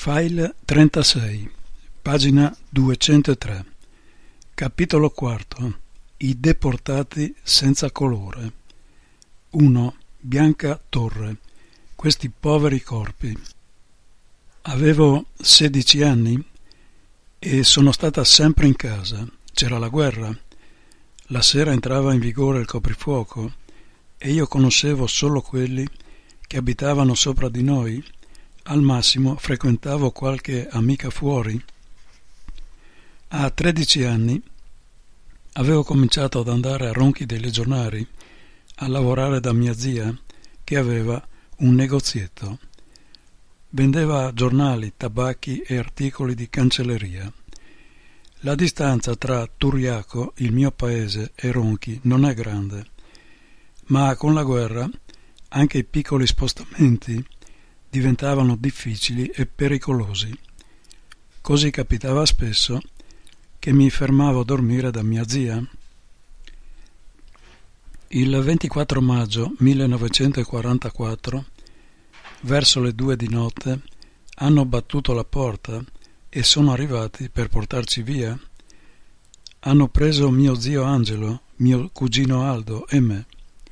File 36, pagina 203, capitolo 4. I deportati senza colore. 1. Bianca Torre. Questi poveri corpi. Avevo 16 anni e sono stata sempre in casa. C'era la guerra. La sera entrava in vigore il coprifuoco e io conoscevo solo quelli che abitavano sopra di noi. Al massimo frequentavo qualche amica fuori. A 13 anni avevo cominciato ad andare a Ronchi dei Legionari a lavorare da mia zia, che aveva un negozietto. Vendeva giornali, tabacchi e articoli di cancelleria. La distanza tra Turiaco, il mio paese, e Ronchi non è grande, ma con la guerra anche i piccoli spostamenti diventavano difficili e pericolosi. Così capitava spesso che mi fermavo a dormire da mia zia. Il 24 maggio 1944, verso le 2 di notte, hanno battuto la porta e sono arrivati per portarci via. Hanno preso mio zio Angelo, mio cugino Aldo e me.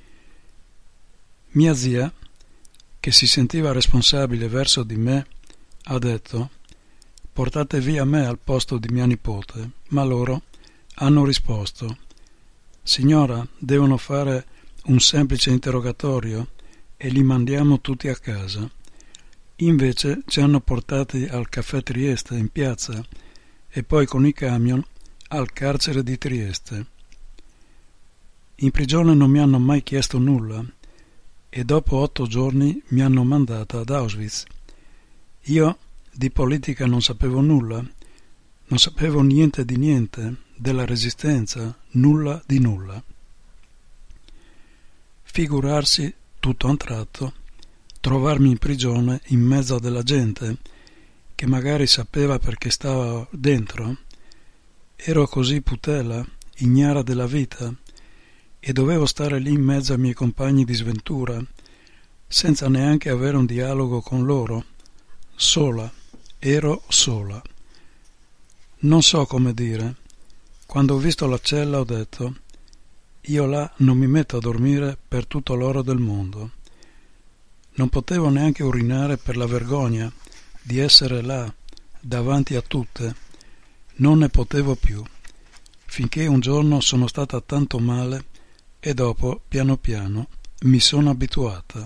Mia zia, che si sentiva responsabile verso di me, ha detto: «Portate via me al posto di mia nipote», ma loro hanno risposto: «Signora, devono fare un semplice interrogatorio e li mandiamo tutti a casa». Invece ci hanno portati al caffè Trieste in piazza e poi con i camion al carcere di Trieste. In prigione non mi hanno mai chiesto nulla e dopo 8 giorni mi hanno mandata ad Auschwitz. Io di politica non sapevo nulla, non sapevo niente di niente, della resistenza, nulla di nulla. Figurarsi, tutto a un tratto, trovarmi in prigione in mezzo della gente che magari sapeva perché stavo dentro. Ero così putela, ignara della vita, e dovevo stare lì in mezzo ai miei compagni di sventura, senza neanche avere un dialogo con loro. Sola, ero sola. Non so come dire. Quando ho visto la cella ho detto: io là non mi metto a dormire per tutto l'oro del mondo. Non potevo neanche urinare per la vergogna di essere là, davanti a tutte. Non ne potevo più, finché un giorno sono stata tanto male e dopo, piano piano, mi sono abituata.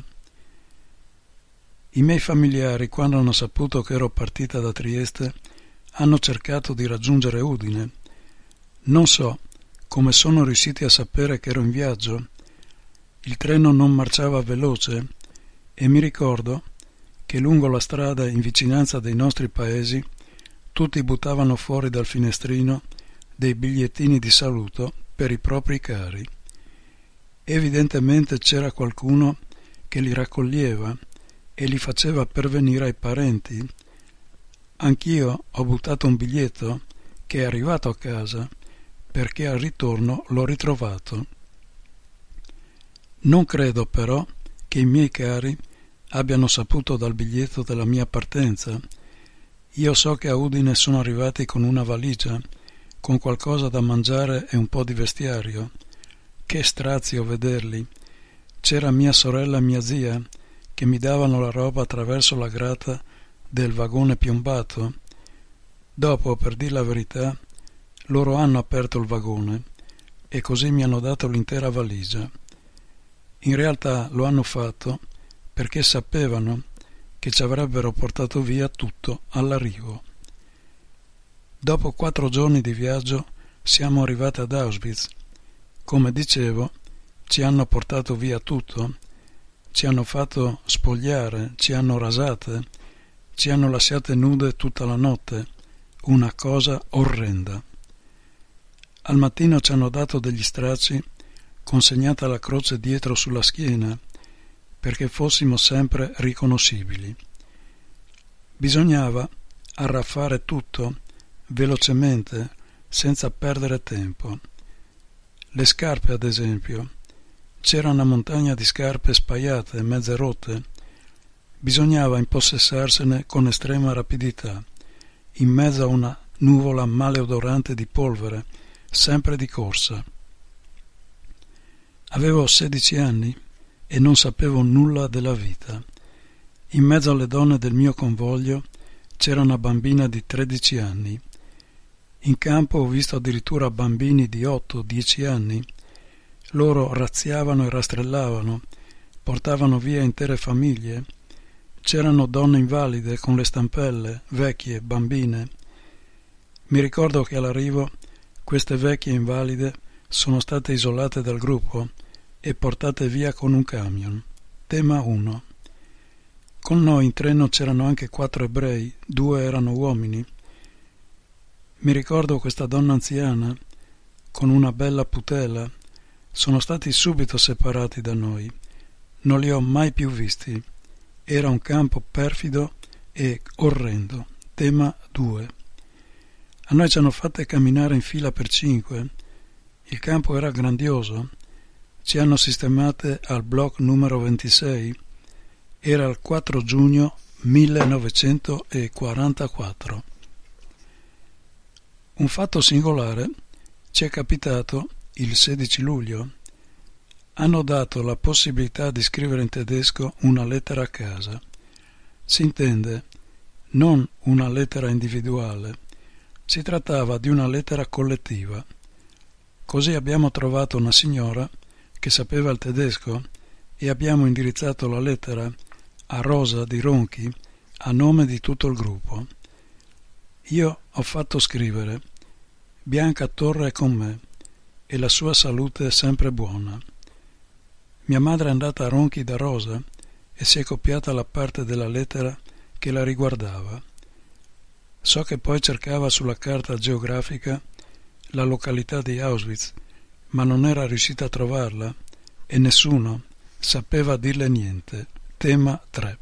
I miei familiari, quando hanno saputo che ero partita da Trieste, hanno cercato di raggiungere Udine. Non so come sono riusciti a sapere che ero in viaggio. Il treno non marciava veloce e mi ricordo che lungo la strada in vicinanza dei nostri paesi tutti buttavano fuori dal finestrino dei bigliettini di saluto per i propri cari. Evidentemente c'era qualcuno che li raccoglieva e li faceva pervenire ai parenti. Anch'io ho buttato un biglietto che è arrivato a casa perché al ritorno l'ho ritrovato. Non credo però che i miei cari abbiano saputo dal biglietto della mia partenza. Io so che a Udine sono arrivati con una valigia, con qualcosa da mangiare e un po' di vestiario. Che strazio vederli. C'era mia sorella e mia zia che mi davano la roba attraverso la grata del vagone piombato. Dopo, per dir la verità, loro hanno aperto il vagone e così mi hanno dato l'intera valigia. In realtà lo hanno fatto perché sapevano che ci avrebbero portato via tutto all'arrivo. Dopo 4 giorni di viaggio siamo arrivati ad Auschwitz. Come dicevo, ci hanno portato via tutto, ci hanno fatto spogliare, ci hanno rasate, ci hanno lasciate nude tutta la notte, una cosa orrenda. Al mattino ci hanno dato degli stracci, consegnata la croce dietro sulla schiena, perché fossimo sempre riconoscibili. Bisognava arraffare tutto, velocemente, senza perdere tempo. Le scarpe, ad esempio. C'era una montagna di scarpe spaiate, mezze rotte. Bisognava impossessarsene con estrema rapidità, in mezzo a una nuvola maleodorante di polvere, sempre di corsa. Avevo 16 anni e non sapevo nulla della vita. In mezzo alle donne del mio convoglio c'era una bambina di 13 anni. In campo ho visto addirittura bambini di 8-10 anni. Loro razziavano e rastrellavano, portavano via intere famiglie. C'erano donne invalide con le stampelle, vecchie, bambine. Mi ricordo che all'arrivo queste vecchie invalide sono state isolate dal gruppo e portate via con un camion. Tema 1. Con noi in treno c'erano anche 4 ebrei, 2 erano uomini. Mi ricordo questa donna anziana con una bella putela. Sono stati subito separati da noi. Non li ho mai più visti. Era un campo perfido e orrendo. Tema 2. A noi ci hanno fatte camminare in fila per 5. Il campo era grandioso. Ci hanno sistemate al blocco numero 26. Era il 4 giugno 1944. Un fatto singolare ci è capitato il 16 luglio. Hanno dato la possibilità di scrivere in tedesco una lettera a casa. Si intende, non una lettera individuale. Si trattava di una lettera collettiva. Così abbiamo trovato una signora che sapeva il tedesco e abbiamo indirizzato la lettera a Rosa di Ronchi a nome di tutto il gruppo. Io ho fatto scrivere: Bianca Torre è con me e la sua salute è sempre buona. Mia madre è andata a Ronchi da Rosa e si è copiata la parte della lettera che la riguardava. So che poi cercava sulla carta geografica la località di Auschwitz, ma non era riuscita a trovarla e nessuno sapeva dirle niente. Tema 3.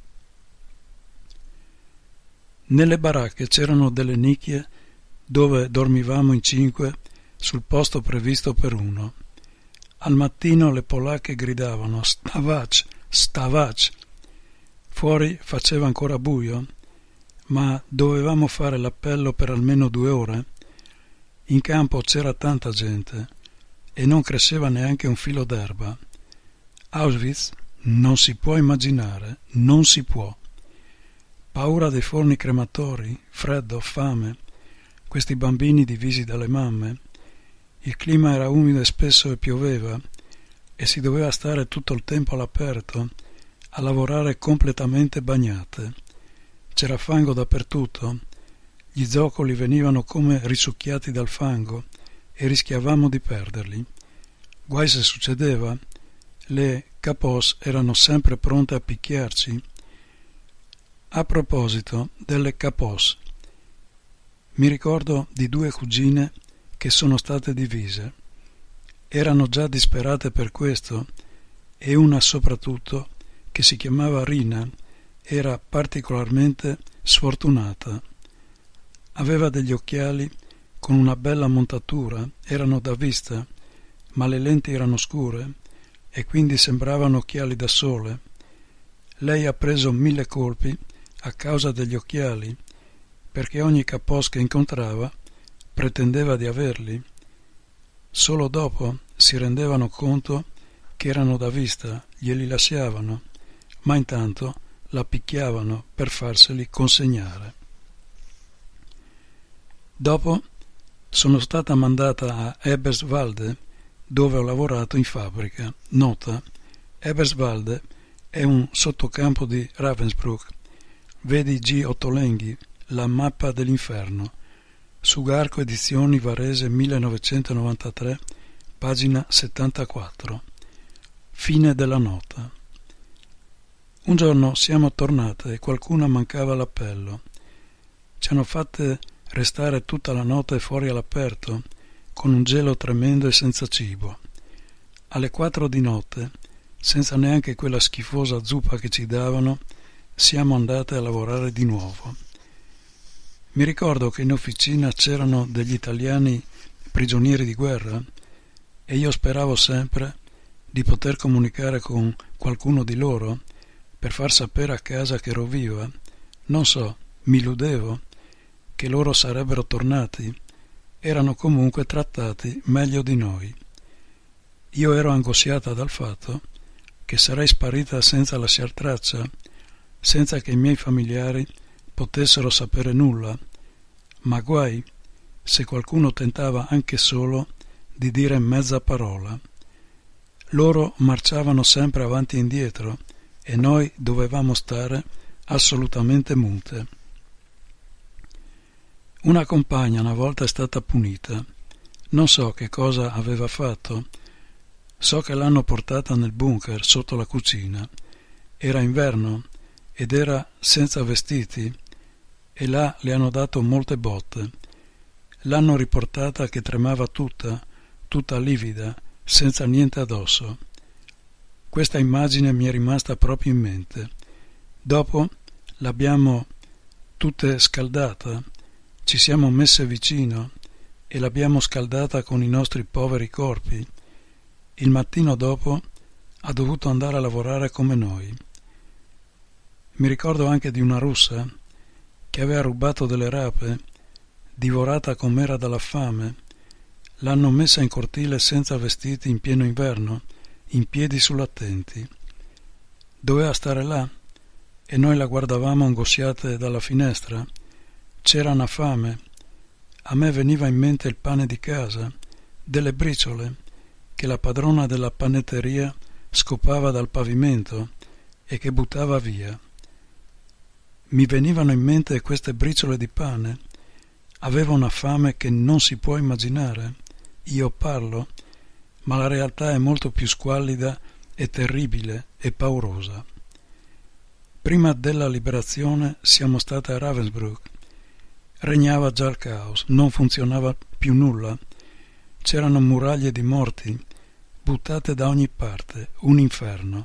Nelle baracche c'erano delle nicchie dove dormivamo in 5 sul posto previsto per 1. Al mattino le polacche gridavano «Stawać, stawać!». Fuori faceva ancora buio, ma dovevamo fare l'appello per almeno 2 ore. In campo c'era tanta gente e non cresceva neanche un filo d'erba. Auschwitz non si può immaginare, non si può. Paura dei forni crematori, freddo, fame, questi bambini divisi dalle mamme. Il clima era umido e spesso pioveva e si doveva stare tutto il tempo all'aperto, a lavorare completamente bagnate. C'era fango dappertutto, gli zoccoli venivano come risucchiati dal fango e rischiavamo di perderli. Guai se succedeva, le capos erano sempre pronte a picchiarci. A proposito delle capos, mi ricordo di 2 cugine che sono state divise. Erano già disperate per questo e una soprattutto, che si chiamava Rina, era particolarmente sfortunata. Aveva degli occhiali con una bella montatura, erano da vista, ma le lenti erano scure e quindi sembravano occhiali da sole. Lei ha preso 1000 colpi a causa degli occhiali, perché ogni capos che incontrava pretendeva di averli. Solo dopo si rendevano conto che erano da vista, glieli lasciavano, ma intanto la picchiavano per farseli consegnare. Dopo sono stata mandata a Eberswalde, dove ho lavorato in fabbrica. Nota: Eberswalde è un sottocampo di Ravensbrück. Vedi G. Ottolenghi, La mappa dell'inferno. Sugarco Edizioni Varese 1993, pagina 74. Fine della nota. Un giorno siamo tornate e qualcuna mancava l'appello. Ci hanno fatte restare tutta la notte fuori all'aperto, con un gelo tremendo e senza cibo. Alle 4 di notte, senza neanche quella schifosa zuppa che ci davano, siamo andate a lavorare di nuovo. Mi ricordo che in officina c'erano degli italiani prigionieri di guerra e io speravo sempre di poter comunicare con qualcuno di loro per far sapere a casa che ero viva. Non so, mi illudevo che loro sarebbero tornati. Erano comunque trattati meglio di noi. Io ero angosciata dal fatto che sarei sparita senza lasciar traccia, senza che i miei familiari potessero sapere nulla, ma guai se qualcuno tentava anche solo di dire mezza parola. Loro marciavano sempre avanti e indietro e noi dovevamo stare assolutamente mute. Una compagna una volta è stata punita. Non so che cosa aveva fatto. So che l'hanno portata nel bunker sotto la cucina. Era inverno ed era senza vestiti e là le hanno dato molte botte. L'hanno riportata che tremava tutta livida, senza niente addosso. Questa immagine mi è rimasta proprio in mente. Dopo l'abbiamo tutte scaldata, ci siamo messe vicino e l'abbiamo scaldata con i nostri poveri corpi. Il mattino dopo ha dovuto andare a lavorare come noi. Mi ricordo anche di una russa che aveva rubato delle rape, divorata com'era dalla fame. L'hanno messa in cortile senza vestiti in pieno inverno, in piedi sull'attenti. Doveva stare là e noi la guardavamo angosciate dalla finestra. C'era una fame. A me veniva in mente il pane di casa, delle briciole che la padrona della panetteria scopava dal pavimento e che buttava via. Mi venivano in mente queste briciole di pane. Avevo una fame che non si può immaginare. Io parlo, ma la realtà è molto più squallida e terribile e paurosa. Prima della liberazione siamo state a Ravensbrück. Regnava già il caos, non funzionava più nulla. C'erano muraglie di morti, buttate da ogni parte, un inferno.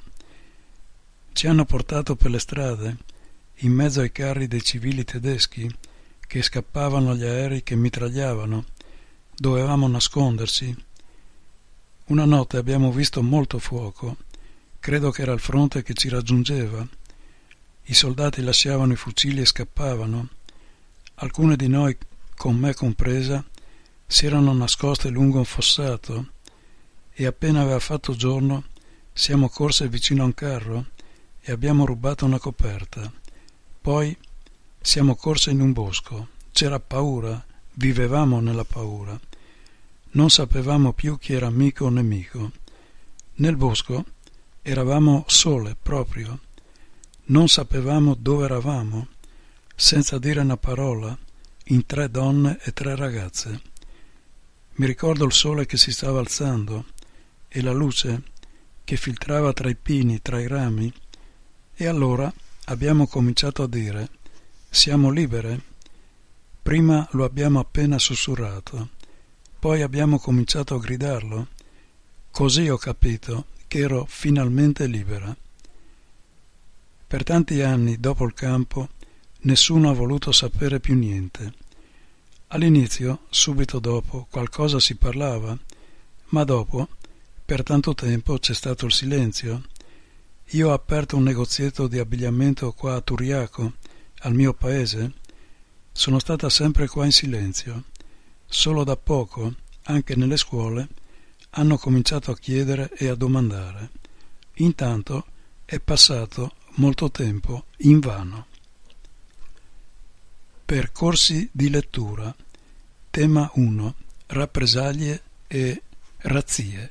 Ci hanno portato per le strade, in mezzo ai carri dei civili tedeschi che scappavano agli aerei che mitragliavano. Dovevamo nascondersi. Una notte abbiamo visto molto fuoco. Credo che era il fronte che ci raggiungeva. I soldati lasciavano i fucili e scappavano. Alcune di noi, con me compresa, si erano nascoste lungo un fossato e appena aveva fatto giorno siamo corse vicino a un carro e abbiamo rubato una coperta. Poi siamo corse in un bosco. C'era paura, vivevamo nella paura. Non sapevamo più chi era amico o nemico. Nel bosco eravamo sole proprio. Non sapevamo dove eravamo. Senza dire una parola, in 3 donne e 3 ragazze. Mi ricordo il sole che si stava alzando e la luce che filtrava tra i pini, tra i rami, e allora abbiamo cominciato a dire: siamo libere. Prima lo abbiamo appena sussurrato, poi abbiamo cominciato a gridarlo. Così ho capito che ero finalmente libera. Per tanti anni dopo il campo nessuno ha voluto sapere più niente. All'inizio, subito dopo, qualcosa si parlava, ma dopo, per tanto tempo, c'è stato il silenzio. Io ho aperto un negozietto di abbigliamento qua a Turiaco, al mio paese. Sono stata sempre qua in silenzio. Solo da poco, anche nelle scuole, hanno cominciato a chiedere e a domandare. Intanto è passato molto tempo invano. Percorsi di lettura. Tema 1. Rappresaglie e razzie.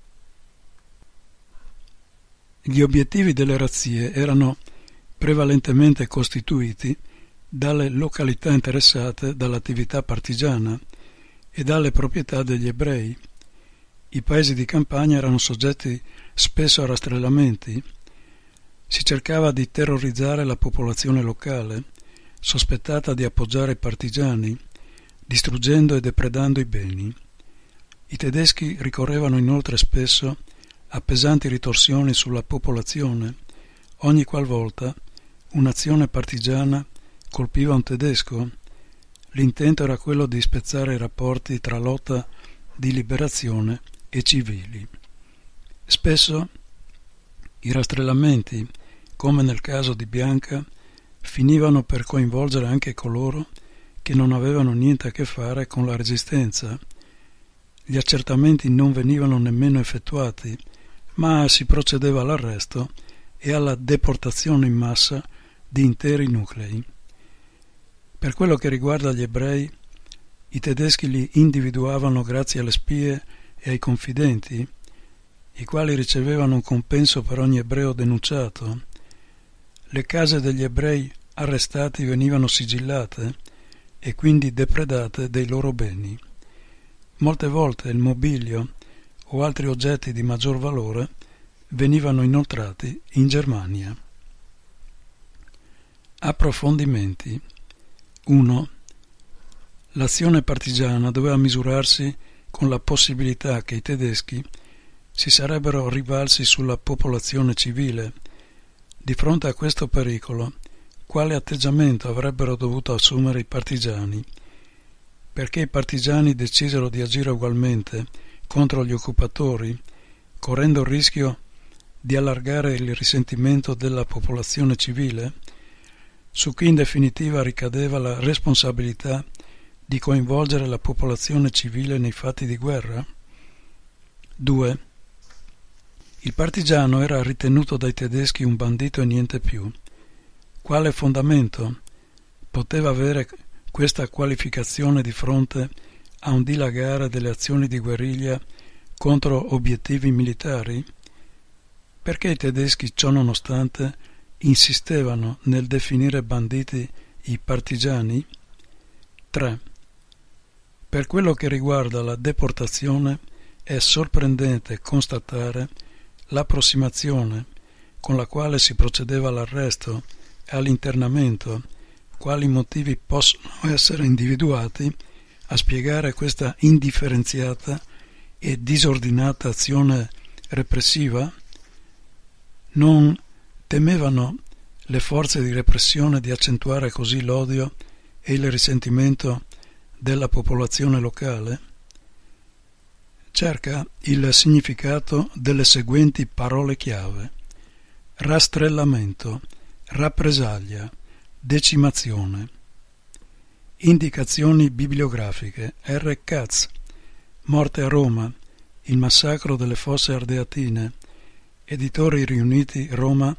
Gli obiettivi delle razzie erano prevalentemente costituiti dalle località interessate dall'attività partigiana e dalle proprietà degli ebrei. I paesi di campagna erano soggetti spesso a rastrellamenti. Si cercava di terrorizzare la popolazione locale, sospettata di appoggiare i partigiani, distruggendo e depredando i beni. I tedeschi ricorrevano inoltre spesso a pesanti ritorsioni sulla popolazione, ogni qualvolta un'azione partigiana colpiva un tedesco. L'intento era quello di spezzare i rapporti tra lotta di liberazione e civili. Spesso i rastrellamenti come nel caso di Bianca, finivano per coinvolgere anche coloro che non avevano niente a che fare con la resistenza. Gli accertamenti non venivano nemmeno effettuati, ma si procedeva all'arresto e alla deportazione in massa di interi nuclei. Per quello che riguarda gli ebrei, i tedeschi li individuavano grazie alle spie e ai confidenti, i quali ricevevano un compenso per ogni ebreo denunciato. Le case degli ebrei arrestati venivano sigillate e quindi depredate dei loro beni. Molte volte il mobilio o altri oggetti di maggior valore venivano inoltrati in Germania. Approfondimenti. 1. L'azione partigiana doveva misurarsi con la possibilità che i tedeschi si sarebbero rivalsi sulla popolazione civile. Di fronte a questo pericolo, quale atteggiamento avrebbero dovuto assumere i partigiani? Perché i partigiani decisero di agire ugualmente contro gli occupatori, correndo il rischio di allargare il risentimento della popolazione civile, su cui in definitiva ricadeva la responsabilità di coinvolgere la popolazione civile nei fatti di guerra? 2. Il partigiano era ritenuto dai tedeschi un bandito e niente più. Quale fondamento poteva avere questa qualificazione di fronte a un dilagare delle azioni di guerriglia contro obiettivi militari? Perché i tedeschi, ciò nonostante, insistevano nel definire banditi i partigiani? 3. Per quello che riguarda la deportazione, è sorprendente constatare l'approssimazione con la quale si procedeva all'arresto e all'internamento, quali motivi possono essere individuati a spiegare questa indifferenziata e disordinata azione repressiva? Non temevano le forze di repressione di accentuare così l'odio e il risentimento della popolazione locale? Cerca il significato delle seguenti parole chiave: rastrellamento, rappresaglia, decimazione. Indicazioni bibliografiche. R. Katz, Morte a Roma, il massacro delle Fosse Ardeatine, Editori Riuniti, Roma,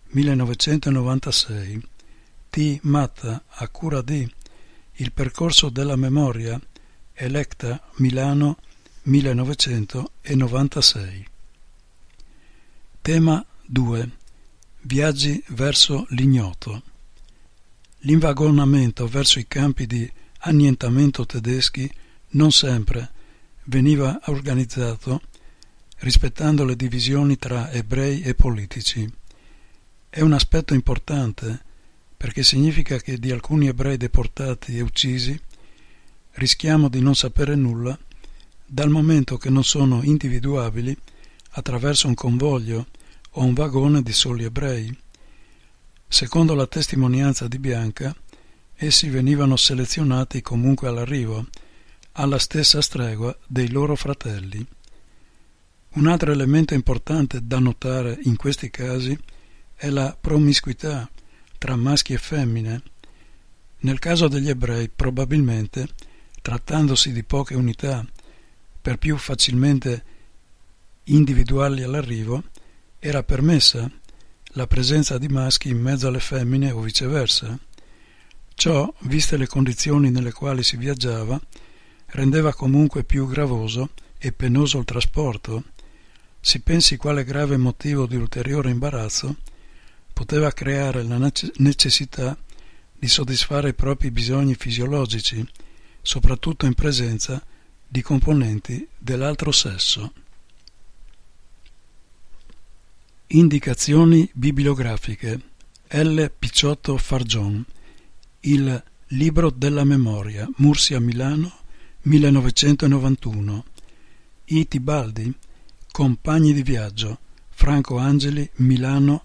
1996. T. Matta, a cura di Il percorso della memoria, Electa, Milano, 1996. Tema 2. Viaggi verso l'ignoto. L'invagonamento verso i campi di annientamento tedeschi non sempre veniva organizzato rispettando le divisioni tra ebrei e politici. È un aspetto importante perché significa che di alcuni ebrei deportati e uccisi rischiamo di non sapere nulla dal momento che non sono individuabili attraverso un convoglio o un vagone di soli ebrei. Secondo la testimonianza di Bianca, essi venivano selezionati comunque all'arrivo, alla stessa stregua dei loro fratelli. Un altro elemento importante da notare in questi casi è la promiscuità tra maschi e femmine. Nel caso degli ebrei, probabilmente, trattandosi di poche unità, per più facilmente individuarli all'arrivo, era permessa la presenza di maschi in mezzo alle femmine o viceversa. Ciò, viste le condizioni nelle quali si viaggiava, rendeva comunque più gravoso e penoso il trasporto. Si pensi quale grave motivo di ulteriore imbarazzo poteva creare la necessità di soddisfare i propri bisogni fisiologici, soprattutto in presenza di componenti dell'altro sesso. Indicazioni bibliografiche. L. Picciotto Fargion, Il libro della memoria, Mursia, Milano, 1991. I. Tibaldi, Compagni di viaggio, Franco Angeli, Milano,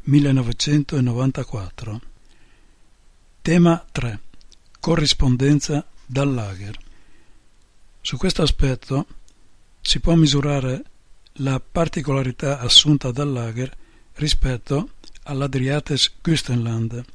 1994. Tema 3. Corrispondenza dal lager. Su questo aspetto si può misurare la particolarità assunta dal lager rispetto all'Adriatisches Küstenland.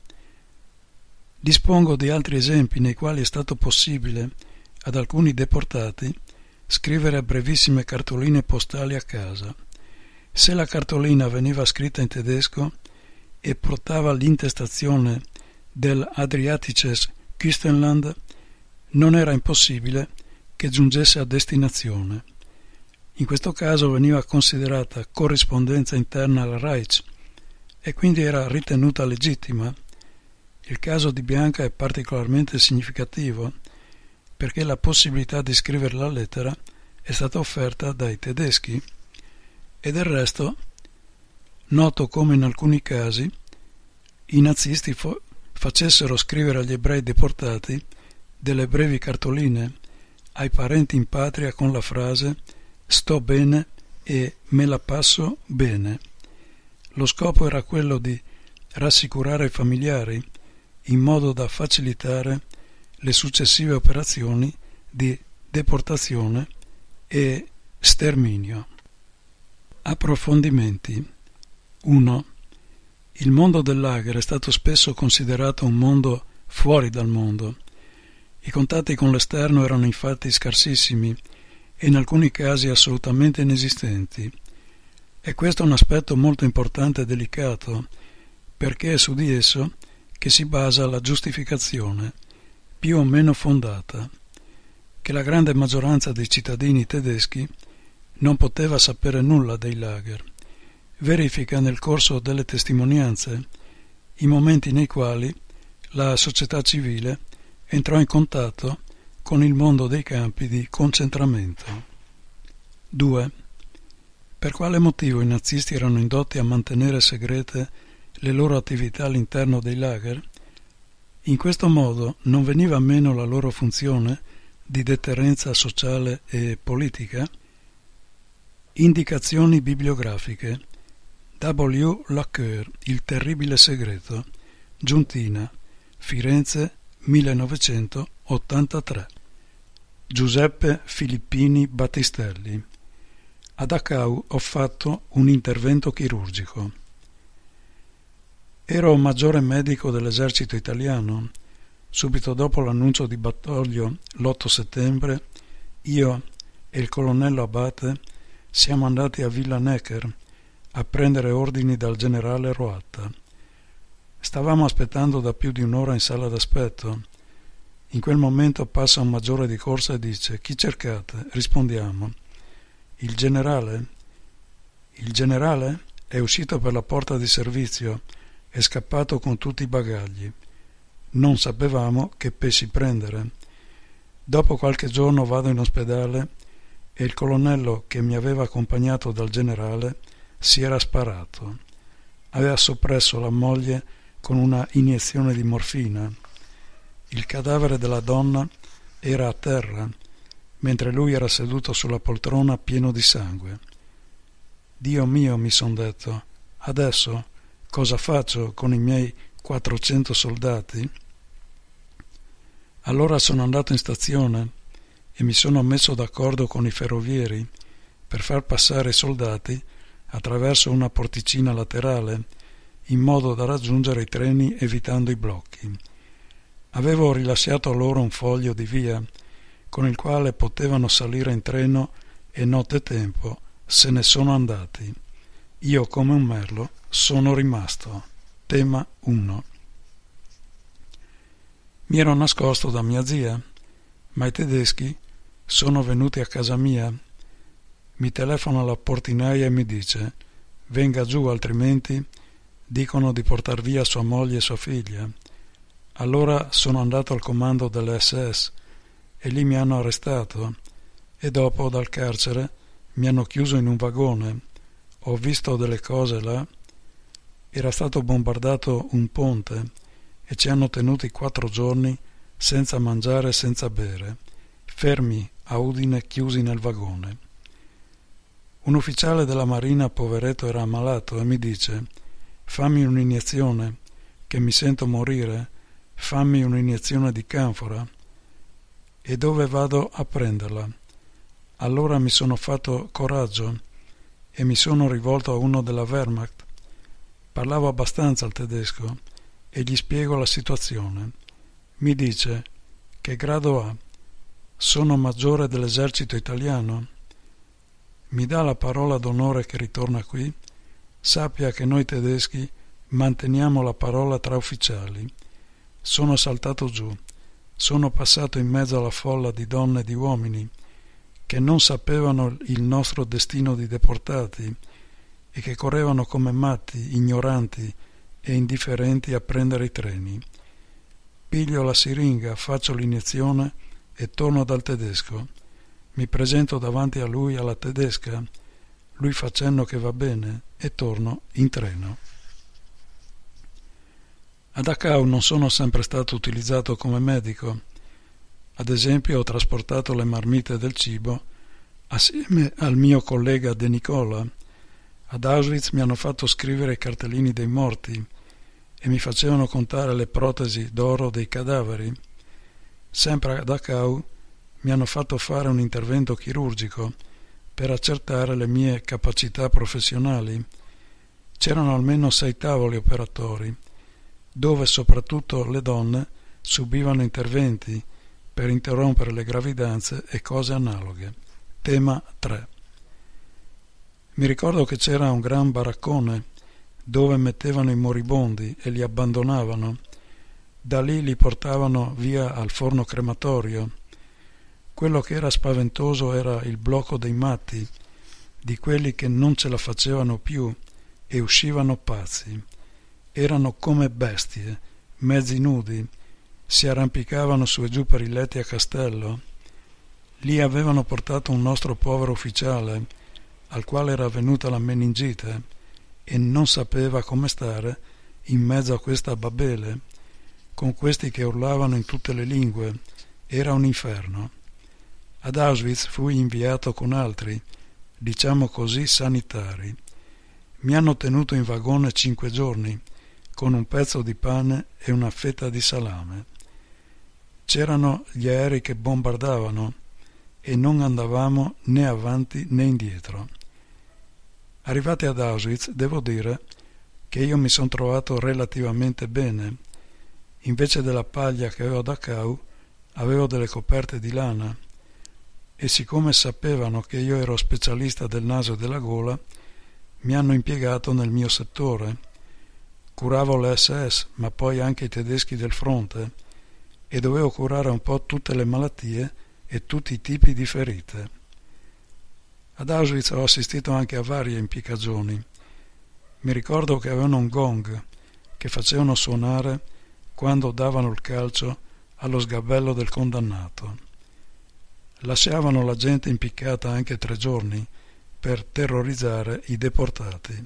Dispongo di altri esempi nei quali è stato possibile ad alcuni deportati scrivere brevissime cartoline postali a casa. Se la cartolina veniva scritta in tedesco e portava l'intestazione dell'Adriatisches Küstenland, non era impossibile che giungesse a destinazione. In questo caso veniva considerata corrispondenza interna al Reich e quindi era ritenuta legittima. Il caso di Bianca è particolarmente significativo perché la possibilità di scrivere la lettera è stata offerta dai tedeschi e del resto noto come in alcuni casi i nazisti facessero scrivere agli ebrei deportati delle brevi cartoline ai parenti in patria con la frase «sto bene» e «me la passo bene». Lo scopo era quello di rassicurare i familiari in modo da facilitare le successive operazioni di deportazione e sterminio. Approfondimenti. 1. Il mondo del lager è stato spesso considerato un mondo fuori dal mondo. I contatti con l'esterno erano infatti scarsissimi e in alcuni casi assolutamente inesistenti. E questo è un aspetto molto importante e delicato, perché è su di esso che si basa la giustificazione, più o meno fondata, che la grande maggioranza dei cittadini tedeschi non poteva sapere nulla dei lager. Verifica nel corso delle testimonianze i momenti nei quali la società civile entrò in contatto con il mondo dei campi di concentramento. 2. Per quale motivo i nazisti erano indotti a mantenere segrete le loro attività all'interno dei lager? In questo modo non veniva meno la loro funzione di deterrenza sociale e politica? Indicazioni bibliografiche. W. Laqueur, Il terribile segreto, Giuntina, Firenze 1983. Giuseppe Filippini Battistelli. A Dachau ho fatto un intervento chirurgico. Ero maggiore medico dell'esercito italiano. Subito dopo l'annuncio di Battaglia l'8 settembre, io e il colonnello Abate siamo andati a Villa Necker a prendere ordini dal generale Roatta. Stavamo aspettando da più di un'ora in sala d'aspetto. In quel momento passa un maggiore di corsa e dice: «Chi cercate?» Rispondiamo: «Il generale». «Il generale?» È uscito per la porta di servizio, è scappato con tutti i bagagli. Non sapevamo che pesci prendere. Dopo qualche giorno vado in ospedale e il colonnello che mi aveva accompagnato dal generale si era sparato. Aveva soppresso la moglie con una iniezione di morfina. Il cadavere della donna era a terra, mentre lui era seduto sulla poltrona pieno di sangue. Dio mio, mi son detto, adesso cosa faccio con i miei 400 soldati? Allora sono andato in stazione e mi sono messo d'accordo con i ferrovieri per far passare i soldati attraverso una porticina laterale in modo da raggiungere i treni evitando i blocchi. Avevo rilasciato loro un foglio di via con il quale potevano salire in treno e nottetempo se ne sono andati. Io come un merlo sono rimasto. Tema 1. Mi ero nascosto da mia zia, ma i tedeschi sono venuti a casa mia. Mi telefona la portinaia e mi dice: venga giù, altrimenti dicono di portar via sua moglie e sua figlia. Allora sono andato al comando delle SS e lì mi hanno arrestato e dopo dal carcere mi hanno chiuso in un vagone. Ho visto delle cose là. Era stato bombardato un ponte e ci hanno tenuti 4 giorni senza mangiare e senza bere, fermi a Udine, chiusi nel vagone. Un ufficiale della marina, poveretto, era ammalato e mi dice: fammi un'iniezione, che mi sento morire, fammi un'iniezione di canfora. E dove vado a prenderla? Allora mi sono fatto coraggio e mi sono rivolto a uno della Wehrmacht. Parlavo abbastanza il tedesco e gli spiego la situazione. Mi dice: che grado ha? Sono maggiore dell'esercito italiano? Mi dà la parola d'onore che ritorna qui? Sappia che noi tedeschi manteniamo la parola tra ufficiali. Sono saltato giù, sono passato in mezzo alla folla di donne e di uomini che non sapevano il nostro destino di deportati e che correvano come matti, ignoranti e indifferenti a prendere i treni. Piglio la siringa, faccio l'iniezione e torno dal tedesco. Mi presento davanti a lui, alla tedesca, lui fa cenno che va bene e torno in treno. A Dachau non sono sempre stato utilizzato come medico. Ad esempio ho trasportato le marmite del cibo assieme al mio collega De Nicola. Ad Auschwitz mi hanno fatto scrivere i cartellini dei morti e mi facevano contare le protesi d'oro dei cadaveri. Sempre a Dachau mi hanno fatto fare un intervento chirurgico per accertare le mie capacità professionali. C'erano almeno 6 tavoli operatori, dove soprattutto le donne subivano interventi per interrompere le gravidanze e cose analoghe. Tema 3. Mi ricordo che c'era un gran baraccone dove mettevano i moribondi e li abbandonavano. Da lì li portavano via al forno crematorio. Quello che era spaventoso era il blocco dei matti, di quelli che non ce la facevano più e uscivano pazzi. Erano come bestie, mezzi nudi, si arrampicavano su e giù per i letti a castello. Lì avevano portato un nostro povero ufficiale, al quale era venuta la meningite, e non sapeva come stare in mezzo a questa Babele, con questi che urlavano in tutte le lingue. Era un inferno. Ad Auschwitz fui inviato con altri, diciamo così, sanitari. Mi hanno tenuto in vagone 5 giorni, con un pezzo di pane e una fetta di salame. C'erano gli aerei che bombardavano e non andavamo né avanti né indietro. Arrivati ad Auschwitz, devo dire che io mi sono trovato relativamente bene. Invece della paglia che avevo a Dachau, avevo delle coperte di lana, e siccome sapevano che io ero specialista del naso e della gola, mi hanno impiegato nel mio settore. Curavo le SS, ma poi anche i tedeschi del fronte, e dovevo curare un po' tutte le malattie e tutti i tipi di ferite. Ad Auschwitz ho assistito anche a varie impiccagioni. Mi ricordo che avevano un gong che facevano suonare quando davano il calcio allo sgabello del condannato. Lasciavano la gente impiccata anche 3 giorni per terrorizzare i deportati.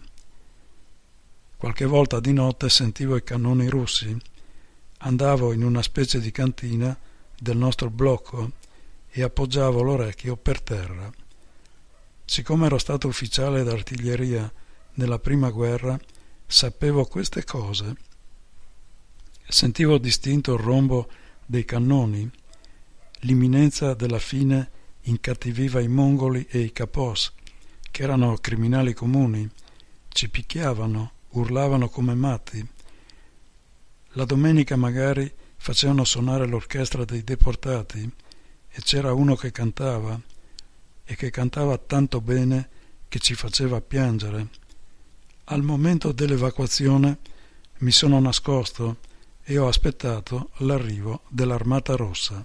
Qualche volta di notte sentivo i cannoni russi. Andavo in una specie di cantina del nostro blocco e appoggiavo l'orecchio per terra. Siccome ero stato ufficiale d'artiglieria nella prima guerra, sapevo queste cose. Sentivo distinto il rombo dei cannoni. L'imminenza della fine incattiviva i mongoli e i kapos, che erano criminali comuni. Ci picchiavano, urlavano come matti. La domenica magari facevano suonare l'orchestra dei deportati e c'era uno che cantava, e che cantava tanto bene che ci faceva piangere. Al momento dell'evacuazione mi sono nascosto e ho aspettato l'arrivo dell'Armata Rossa.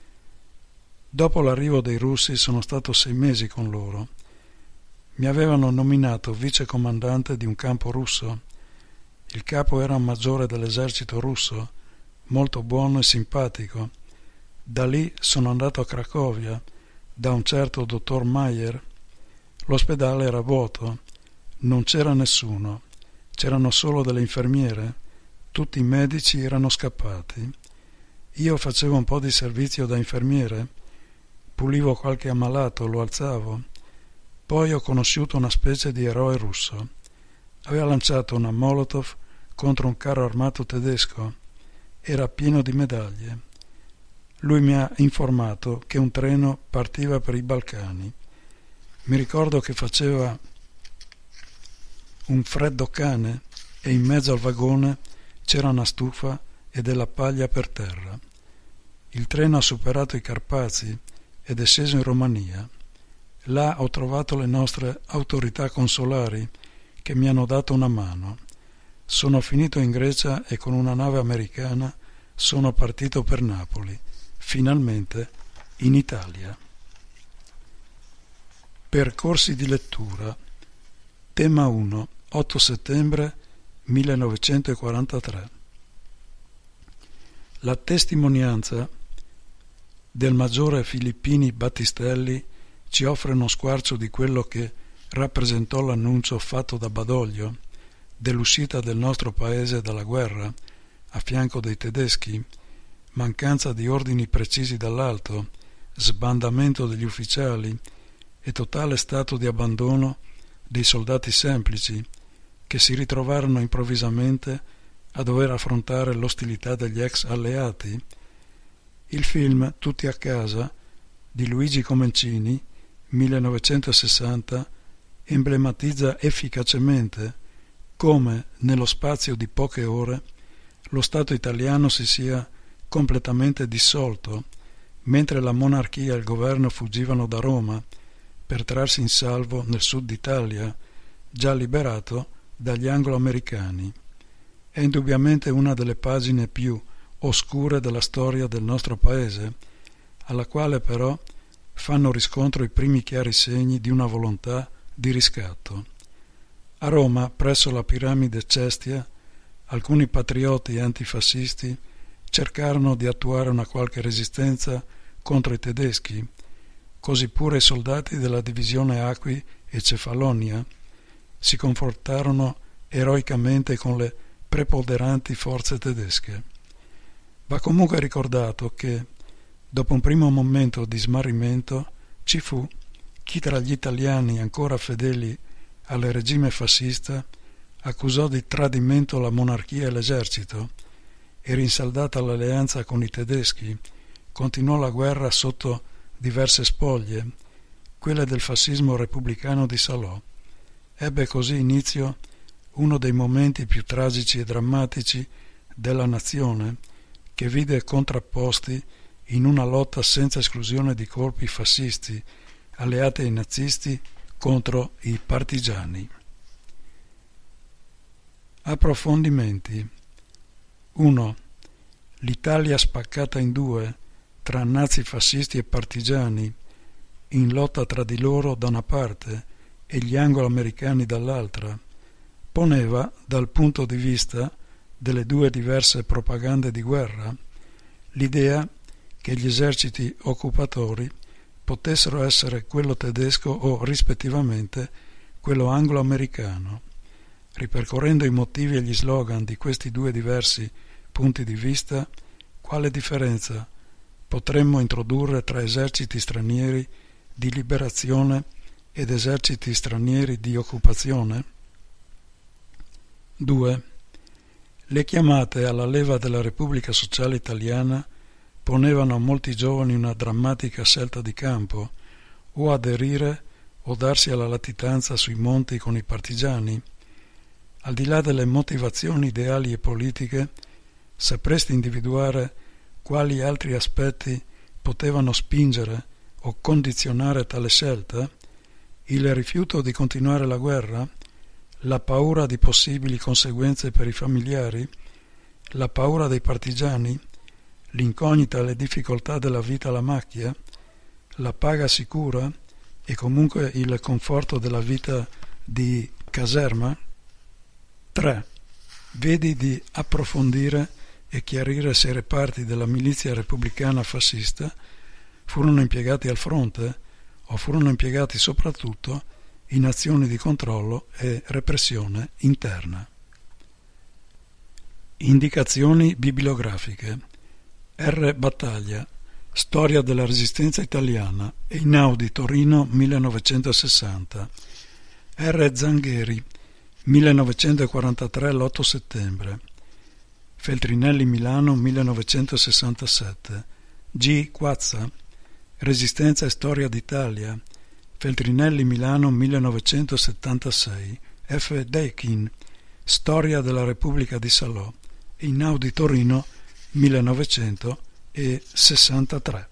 Dopo l'arrivo dei russi sono stato 6 mesi con loro. Mi avevano nominato vicecomandante di un campo russo. Il capo era un maggiore dell'esercito russo, molto buono e simpatico. Da lì sono andato a Cracovia, da un certo dottor Mayer. L'ospedale era vuoto, non c'era nessuno, c'erano solo delle infermiere, tutti i medici erano scappati. Io facevo un po' di servizio da infermiere, pulivo qualche ammalato, lo alzavo. Poi ho conosciuto una specie di eroe russo. Aveva lanciato una Molotov contro un carro armato tedesco. Era pieno di medaglie. Lui mi ha informato che un treno partiva per i Balcani. Mi ricordo che faceva un freddo cane e in mezzo al vagone c'era una stufa e della paglia per terra. Il treno ha superato i Carpazi ed è sceso in Romania. Là ho trovato le nostre autorità consolari che mi hanno dato una mano. Sono finito in Grecia e con una nave americana sono partito per Napoli, finalmente in Italia. Percorsi di lettura. Tema 1, 8 settembre 1943. La testimonianza del maggiore Filippini Battistelli ci offre uno squarcio di quello che rappresentò l'annuncio fatto da Badoglio dell'uscita del nostro paese dalla guerra a fianco dei tedeschi, mancanza di ordini precisi dall'alto, sbandamento degli ufficiali e totale stato di abbandono dei soldati semplici che si ritrovarono improvvisamente a dover affrontare l'ostilità degli ex alleati. Il film Tutti a casa di Luigi Comencini, 1960, emblematizza efficacemente come, nello spazio di poche ore, lo Stato italiano si sia completamente dissolto, mentre la monarchia e il governo fuggivano da Roma per trarsi in salvo nel sud d'Italia, già liberato dagli anglo-americani. È indubbiamente una delle pagine più oscure della storia del nostro paese, alla quale però fanno riscontro i primi chiari segni di una volontà di riscatto. A Roma, presso la piramide Cestia, alcuni patrioti antifascisti cercarono di attuare una qualche resistenza contro i tedeschi, così pure i soldati della divisione Acqui e Cefalonia si confrontarono eroicamente con le preponderanti forze tedesche. Va comunque ricordato che, dopo un primo momento di smarrimento, ci fu chi tra gli italiani ancora fedeli al regime fascista accusò di tradimento la monarchia e l'esercito e, rinsaldata l'alleanza con i tedeschi, continuò la guerra sotto diverse spoglie, quelle del fascismo repubblicano di Salò. Ebbe così inizio uno dei momenti più tragici e drammatici della nazione, che vide contrapposti in una lotta senza esclusione di corpi fascisti alleati ai nazisti contro i partigiani. Approfondimenti. 1. L'Italia spaccata in due tra nazifascisti e partigiani, in lotta tra di loro da una parte e gli anglo-americani dall'altra, poneva, dal punto di vista delle due diverse propagande di guerra, l'idea che gli eserciti occupatori potessero essere quello tedesco o, rispettivamente, quello anglo-americano. Ripercorrendo i motivi e gli slogan di questi due diversi punti di vista, quale differenza potremmo introdurre tra eserciti stranieri di liberazione ed eserciti stranieri di occupazione? 2. Le chiamate alla leva della Repubblica Sociale Italiana ponevano a molti giovani una drammatica scelta di campo: o aderire o darsi alla latitanza sui monti con i partigiani. Al di là delle motivazioni ideali e politiche, sapresti individuare quali altri aspetti potevano spingere o condizionare tale scelta? Il rifiuto di continuare la guerra? La paura di possibili conseguenze per i familiari? La paura dei partigiani? L'incognita e le difficoltà della vita alla macchia? La paga sicura e comunque il conforto della vita di caserma? 3. Vedi di approfondire e chiarire se i reparti della milizia repubblicana fascista furono impiegati al fronte o furono impiegati soprattutto in azioni di controllo e repressione interna. Indicazioni bibliografiche. R. Battaglia, Storia della Resistenza Italiana, Einaudi, Torino, 1960. R. Zangheri, 1943, l'8 settembre. Feltrinelli, Milano, 1967. G. Quazza, Resistenza e Storia d'Italia, Feltrinelli, Milano, 1976. F. Deakin, Storia della Repubblica di Salò, Einaudi Torino, 1963.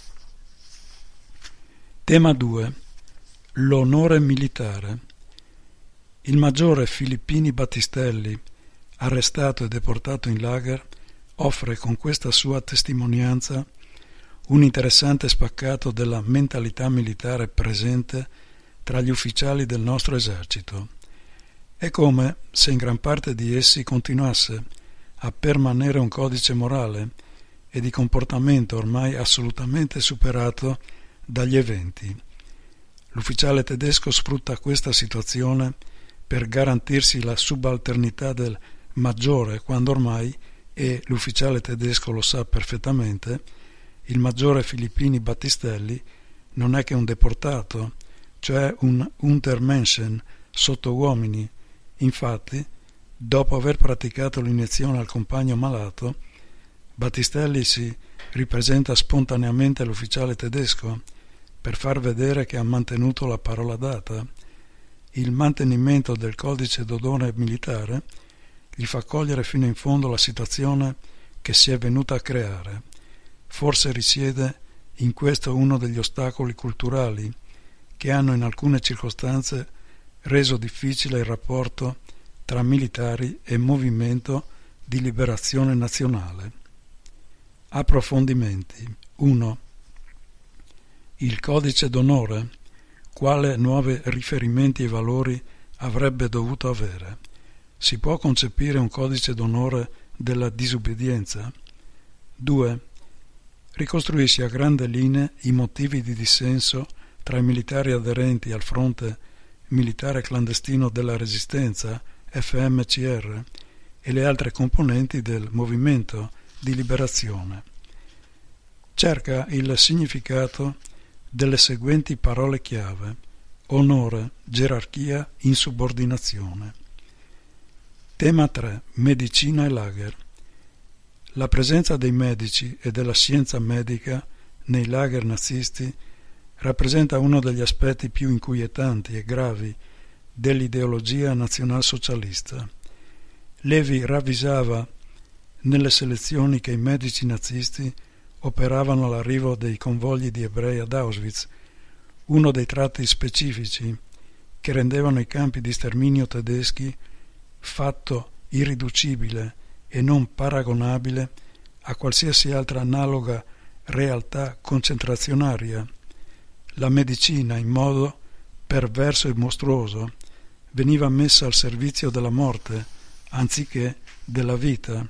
Tema 2. L'onore militare. Il maggiore Filippini Battistelli, arrestato e deportato in lager, offre con questa sua testimonianza un interessante spaccato della mentalità militare presente tra gli ufficiali del nostro esercito. È come se in gran parte di essi continuasse a permanere un codice morale e di comportamento ormai assolutamente superato dagli eventi. L'ufficiale tedesco sfrutta questa situazione per garantirsi la subalternità del maggiore quando ormai, e l'ufficiale tedesco lo sa perfettamente, il maggiore Filippini Battistelli non è che un deportato, cioè un Untermenschen sotto uomini. Infatti, dopo aver praticato l'iniezione al compagno malato, Battistelli si ripresenta spontaneamente l'ufficiale tedesco per far vedere che ha mantenuto la parola data. Il mantenimento del codice d'onore militare gli fa cogliere fino in fondo la situazione che si è venuta a creare. Forse risiede in questo uno degli ostacoli culturali che hanno in alcune circostanze reso difficile il rapporto tra militari e movimento di liberazione nazionale. Approfondimenti. 1. Il codice d'onore, quale nuovi riferimenti e valori avrebbe dovuto avere? Si può concepire un codice d'onore della disobbedienza? 2. Ricostruisce a grandi linee i motivi di dissenso tra i militari aderenti al fronte militare clandestino della Resistenza, FMCR, e le altre componenti del movimento di liberazione. Cerca il significato delle seguenti parole chiave: onore, gerarchia, insubordinazione. Tema 3. Medicina e lager. La presenza dei medici e della scienza medica nei lager nazisti rappresenta uno degli aspetti più inquietanti e gravi dell'ideologia nazionalsocialista. Levi ravvisava nelle selezioni che i medici nazisti operavano all'arrivo dei convogli di ebrei ad Auschwitz uno dei tratti specifici che rendevano i campi di sterminio tedeschi fatto irriducibile e non paragonabile a qualsiasi altra analoga realtà concentrazionaria. La medicina, in modo perverso e mostruoso, veniva messa al servizio della morte anziché della vita.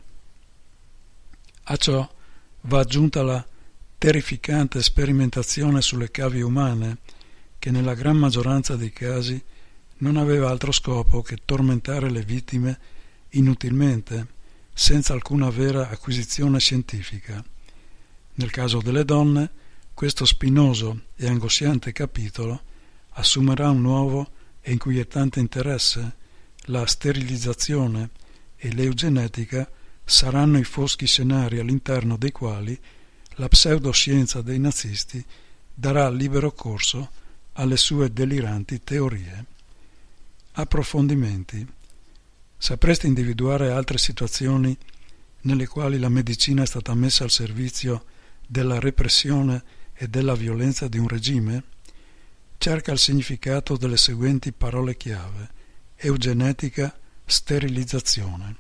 A ciò va aggiunta la terrificante sperimentazione sulle cavie umane, che nella gran maggioranza dei casi non aveva altro scopo che tormentare le vittime inutilmente, senza alcuna vera acquisizione scientifica. Nel caso delle donne, questo spinoso e angosciante capitolo assumerà un nuovo e inquietante interesse. La sterilizzazione e l'eugenetica saranno i foschi scenari all'interno dei quali la pseudoscienza dei nazisti darà libero corso alle sue deliranti teorie. Approfondimenti. Sapresti individuare altre situazioni nelle quali la medicina è stata messa al servizio della repressione e della violenza di un regime? Cerca il significato delle seguenti parole chiave: eugenetica, sterilizzazione.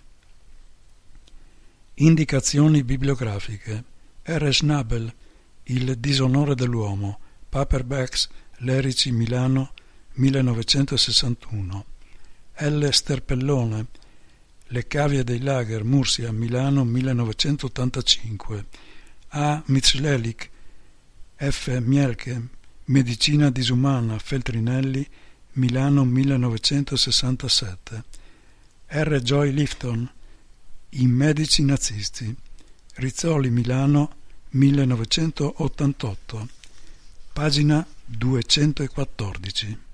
Indicazioni bibliografiche. R. Schnabel, Il disonore dell'uomo, Paperbacks, Lerici, Milano, 1961. L. Sterpellone, Le cavie dei lager, Mursia, Milano, 1985. A. Michlelic, F. Mielke, Medicina disumana, Feltrinelli, Milano, 1967. R. Joy Lifton, I medici nazisti, Rizzoli, Milano, 1988. Pagina 214.